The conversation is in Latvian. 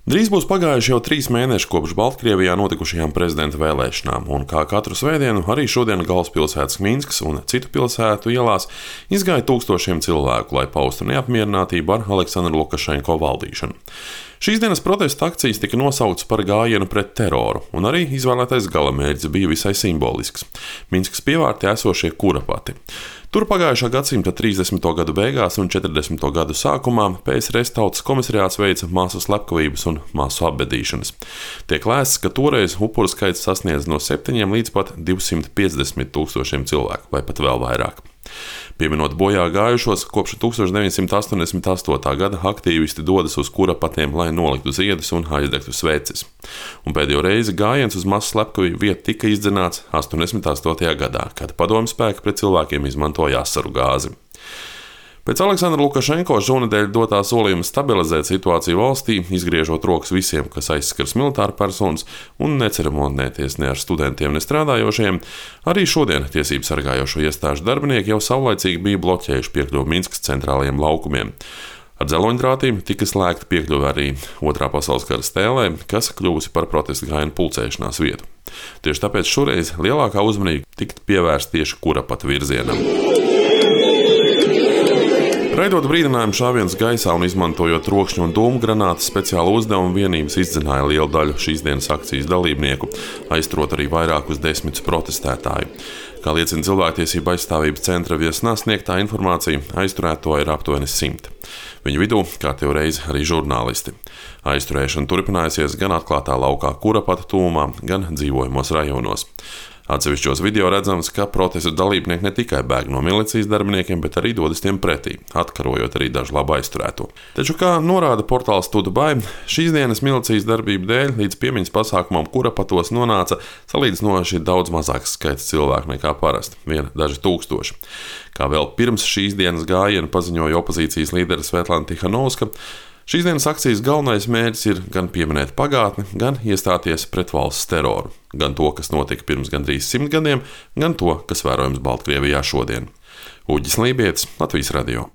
Drīz būs pagājuši jau 3 mēneši kopš Baltkrievijā notikušajām prezidenta vēlēšanām, un kā katru svētdienu, arī šodien galvaspilsētas Minskas un citu pilsētu ielās izgāja tūkstošiem cilvēku, lai paustu neapmierinātību ar Aleksandru Lukašenko valdīšanu. Šīs dienas protesta akcijas tika nosauktas par gājienu pret teroru, un arī izvēlētais galamērķis bija visai simbolisks – Minskas pievārtē esošie kurapati. Tur pagājušā gadsimta 30. gadu beigās un 40. gadu sākumā PSRS tautas komisariāts veica masu slepkavības un masu apbedīšanas. Tiek lēsts, ka toreiz upuru skaits sasniedz no 7 līdz pat 250 tūkstošiem cilvēku, vai pat vēl vairāk. Pieminot bojā gājušos, kopš 1988. gada aktīvisti dodas uz kurapatiem, lai noliktu ziedus un aizdegtu sveces. Un pēdējo reizi gājiens uz masu slepkavību vietu tika izdzināts 88. gadā, kad padomju spēki pret cilvēkiem izmantoja asaru gāzi. Pēc Aleksandra Lukašenko šonedēļ dotā solījuma stabilizēt situāciju valstī, izgriežot rokas visiem, kas aizskars militāru personas un neceremonēties ne ar studentiem, ne strādājošiem, arī šodien tiesību sargājošo iestāžu darbinieki jau saulaicīgi bija bloķējuši piekļuvi Minskas centrālajiem laukumiem. Ar dzeloņdrātīm tika slēgta piekļuve arī Otrā pasaules kara stēlē, kas kļuvusi par protestu gājienu pulcēšanās vietu. Tieši tāpēc šoreiz lielākā uzmanība tika pievērsta tieši kurapatu virzienam. Raidot brīdinājumu šāvienus gaisā un izmantojot trokšņu un dūmu granātas, speciāla uzdevuma vienības izdzināja lielu daļu šīs dienas akcijas dalībnieku, aizturot arī vairākus desmitus protestētāju. Kā liecina cilvēktiesību aizstāvības centra viesnā sniegtā informācija, aizturēto ir aptuveni 100. Viņu vidū kārtējo reizi arī žurnālisti. Aizturēšana turpinājusies gan atklātā laukā kurapata tūmā, gan dzīvojamos rajonos. Atsevišķos video redzams, ka protestu dalībnieki ne tikai bēg no milicijas darbiniekiem, bet arī dodas tiem pretī, atkarojot arī dažu labu aizturēto. Taču, kā norāda portāls Tudubai, šīs dienas milicijas darbību dēļ līdz piemiņas pasākumam kurapatos nonāca salīdzinoši daudz mazāks skaits cilvēku nekā parasti, vien daži tūkstoši. Kā vēl pirms šīs dienas gājiena paziņoja opozīcijas līdere Svetlana Tihanovska, šīs dienas akcijas galvenais mērķis ir gan pieminēt pagātni, gan iestāties pret valsts teroru. Gan to, kas notika pirms gandrīz 100 gadiem, gan to, kas vērojams Baltkrievijā šodien. Uģis Lībietis, Latvijas radio.